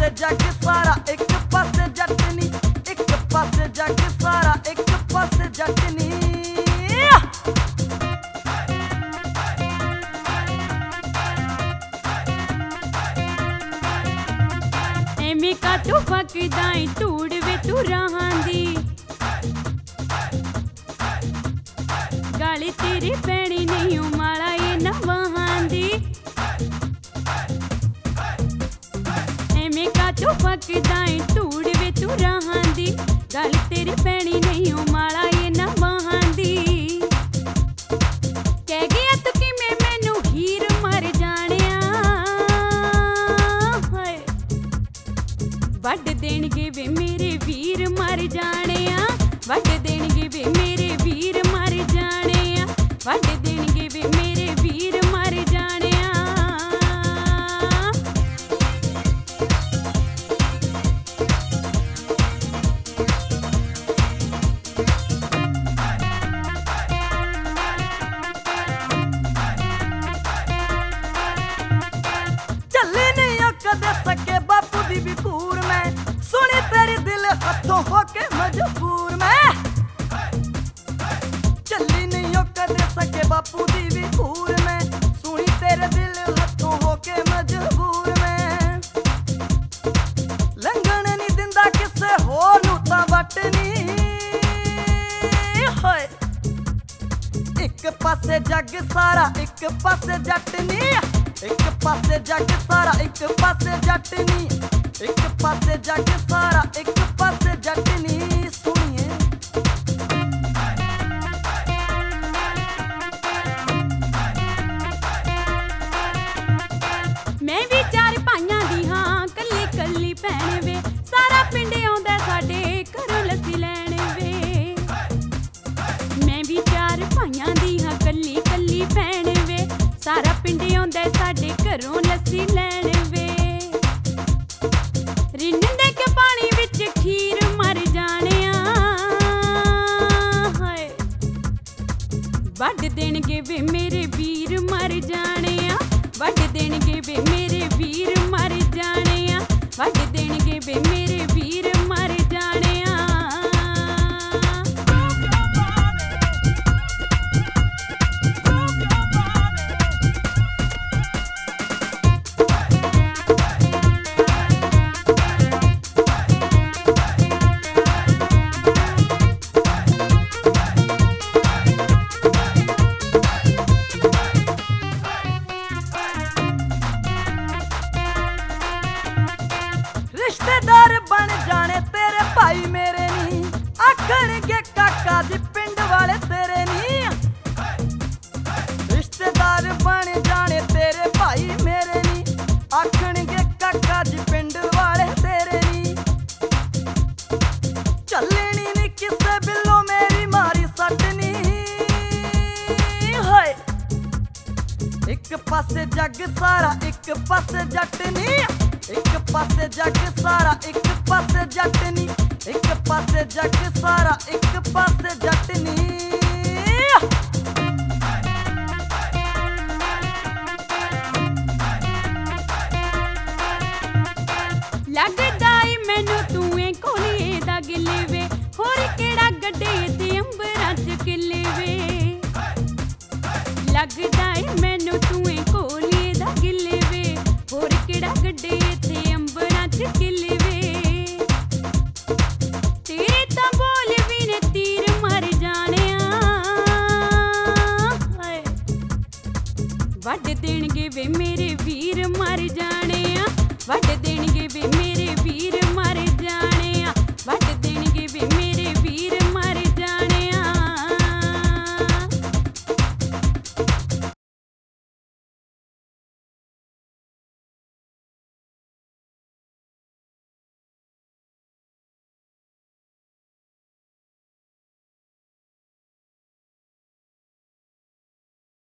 ਪਾਸੇ ਜੱਗ ਸਾਰਾ ਇੱਕ ਪਾਸੇ ਜੱਟ ਨੀ, ਇੱਕ ਪਾਸੇ ਜੱਗ ਸਾਰਾ ਇੱਕ ਪਾਸੇ ਜੱਟ ਨੀ। ਐਵੇਂ ਕਾਟੋ ਫੱਕਦਾ ਏ ਧੂੜ ਵੇ ਤੂੰ ਰਾਹਾਂ ਦੀ, ਗਾਲੀ ਤੇਰੀ ਪੈਣੀ ਨਹੀਂ ਓ ਮਾਲਾ ਏ ਨਵਾਂ ਦੀ। ਐਵੇਂ ਕਾਟੋ ਫੱਕਦਾ ਏ ਧੂੜ ਵੇ ਤੂੰ ਰਾਹਾਂ ਦੀ, ਗਾਲੀ ਤੇਰੀ ਪੈਣੀ ਨਹੀਂ ਓ ਮਾਲਾ ਏ ਨਵਾਂ ਦੀ। ਕਹਿ ਗਿਆ ਤੂੰ ਕਿਵੇਂ ਮੈਨੂੰ ਹੀਰ ਮਰ ਜਾਣਿਆ, ਹਾਏ ਵੱਢ ਦੇਣਗੇ ਵੇ ਮੇਰੇ ਵੀਰ ਮਰ ਜਾਣਿਆ, ਵੱਢ ਦੇਣਗੇ ਵੇ ਮੇਰੇ ਵੀਰ ਮਰ ਜਾਣਿਆ, ਵੱਢ ਦੇਣਗੇ ਵੇ ਮੇਰੇ ਵੀਰ ਮਰ ਜਾਣਿਆ। ਚੱਲੀ ਨੀ ਓ ਕਦੇ ਸਕੇ ਬਾਪੂ ਦੀ ਵੀ ਕੂਰ ਮੈਂ, ਸੁਣੀ ਤੇਰੀ ਦਿਲ ਹੱਥੋਂ ਹੋ ਕੇ ਮਜਬੂਰ ਮੈਂ। ਚੱਲੀ ਨੀ ਓ ਕਦੇ ਸਕੇ ਬਾਪੂ ਦੀ ਵੀ ਕੂਰ ਮੈਂ, ਸੁਣੀ ਤੇਰੇ ਦਿਲ ਹੱਥੋਂ ਹੋ ਕੇ ਮਜਬੂਰ ਮੈਂ। ਲੰਘਣ ਨੀ ਦਿੰਦਾ ਕਿਸੇ ਹੋਰ ਨੂੰ ਤਾਂ ਵੱਟ ਨੀ, ਹੋਏ ਇੱਕ ਪਾਸੇ ਜੱਗ ਸਾਰਾ ਇੱਕ ਪਾਸੇ ਜੱਟ ਨੀ, ਇੱਕ ਪਾਸੇ ਜੱਗ ਸਾਰਾ ਇੱਕ ਪਾਸੇ ਜੱਟ ਨੀ, ਇੱਕ ਪਾਸੇ ਜੱਗ ਸਾਰਾ ਇੱਕ ਪਾਸੇ ਜੱਟ ਨੀ। ਸੁਣੀਏ ਮੈਂ ਵੀ ਚਾਰ ਭਾਈਆਂ ਦੀ ਹਾਂ ਕੱਲੀ ਕੱਲੀ ਭੈਣ ਵੇ, ਸਾਰਾ ਪਿੰਡ ਆਉਂਦਾ ਸਾਡੇ ਘਰੋਂ ਲੱਸੀ ਲੈਣ ਵੇ। ਮੈਂ ਵੀ ਚਾਰ ਭਾਈਆਂ ਦੀ ਹਾਂ ਕੱਲੀ ਕੱਲੀ ਭੈਣ ਵੇ, ਸਾਰਾ ਪਿੰਡ ਆਉਂਦਾ ਸਾਡੇ ਘਰੋਂ ਲੱਸੀ ਲੈਣ ਵੇ। ਰਿੰਨ ਦੇ ਕੇ ਪਾਣੀ ਵਿੱਚ ਖੀਰ ਮਰ ਜਾਣਿਆ, ਹਾਏ ਵੱਢ ਦੇਣਗੇ ਵੇ ਮੇਰੇ ਵੀਰ ਮਰ ਜਾਣਿਆ, ਵੱਢ ਦੇਣਗੇ ਵੇ ਮੇਰੇ ਵੀਰ ਮਰ ਜਾਣਿਆ, ਵੱਢ ਦੇਣਗੇ ਵੇ ਮੇਰੇ ਵੀਰ ਮਰ ਜਾਣਿਆ। ਰਿਸ਼ਤੇਦਾਰ ਬਣ ਜਾਣੇ ਤੇਰੇ ਭਾਈ ਮੇਰੇ ਨੀ, ਆਖਣਗੇ ਕਾਕਾ ਜੀ ਪਿੰਡ ਵਾਲੇ ਤੇਰੇ ਨੀ। ਰਿਸ਼ਤੇਦਾਰ ਬਣ ਜਾਣੇ ਤੇਰੇ ਭਾਈ ਮੇਰੇ ਨੀ, ਆਖਣਗੇ ਕਾਕਾ ਜੀ ਪਿੰਡ ਵਾਲੇ ਤੇਰੇ ਨੀ। ਚੱਲਣੀ ਨੀ ਕਿਸੇ ਬਿੱਲੋਂ ਮੇਰੀ ਮਾਰੀ ਸੱਟ ਨੀ, ਹੋਏ ਇੱਕ ਪਾਸੇ ਜੱਗ ਸਾਰਾ ਇੱਕ ਪਾਸੇ ਜੱਟ ਨੀ, ਇੱਕ ਪਾਸੇ ਜੱਗ ਸਾਰਾ ਇੱਕ ਪਾਸੇ ਜੱਟ ਨੀ, ਇੱਕ ਪਾਸੇ ਜੱਗ ਸਾਰਾ ਇੱਕ ਪਾਸੇ ਜੱਟ ਨੀ। ਲੱਗਦਾ ਈ ਮੈਨੂੰ ਤੂੰ ਏ ਕੋਲੀਏ ਦਾ ਗਿੱਲੇ ਵੇ, ਹੋਰ ਕਿਹੜਾ ਗੱਡੇ ਤੇ ਅੰਬਰਾਂ ਚ ਕਿੱਲੇ ਵੇ। ਲੱਗਦਾ ਈ ਮੈਨੂੰ ਤੂੰ ਏ ਕੋਲੀਏ ਦਾ ਗਿੱਲੇ ਵੇ, ਹੋਰ ਕਿਹੜਾ ਗੱਡੇ ਤੇ ਅੰਬਰਾਂ ਚ ਕਿੱਲੇ ਵੇ। ਤੇਰੇ ਤਾਂ ਬੋਲ ਵੀ ਨੇ ਤੀਰ ਮਰ ਜਾਣਿਆ, ਹਾਏ ਵੱਢ ਦੇਣਗੇ ਵੇ ਮੇਰੇ ਵੀਰ ਮਰ ਜਾਣਿਆ, ਵੱਢ